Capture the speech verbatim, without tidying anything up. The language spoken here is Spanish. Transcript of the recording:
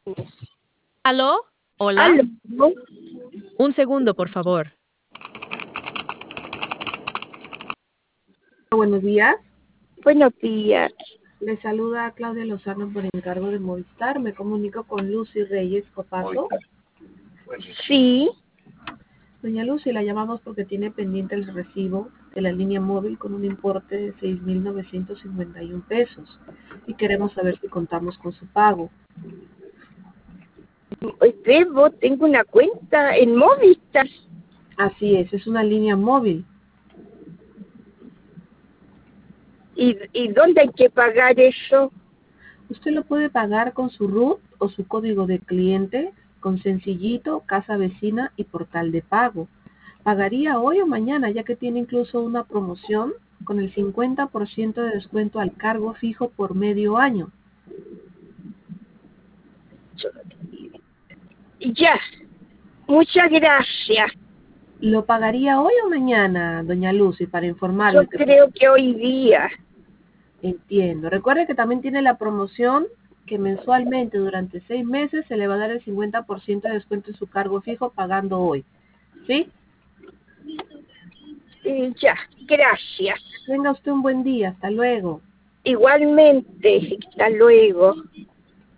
¿Aló? ¿Hola? ¿Aló? Un segundo, por favor. Buenos días. Buenos días. Le saluda Claudia Lozano por encargo de Movistar. Me comunico con Lucy Reyes Copazo. Sí, Doña Lucy, la llamamos porque tiene pendiente el recibo de la línea móvil con un importe de seis mil novecientos cincuenta y un pesos y queremos saber si contamos con su pago. debo, tengo una cuenta en Movistar. Así es, es una línea móvil. ¿Y, ¿Y dónde hay que pagar eso? Usted lo puede pagar con su R U T o su código de cliente, con Sencillito, Casa Vecina y Portal de Pago. Pagaría hoy o mañana, ya que tiene incluso una promoción con el cincuenta por ciento de descuento al cargo fijo por medio año. Ya, muchas gracias. ¿Lo pagaría hoy o mañana, doña Lucy, para Yo informarle que... creo que hoy día. Entiendo. Recuerde que también tiene la promoción que mensualmente durante seis meses se le va a dar el cincuenta por ciento de descuento en su cargo fijo pagando hoy. ¿Sí? Eh, Ya, gracias. Tenga usted un buen día. Hasta luego. Igualmente, hasta luego.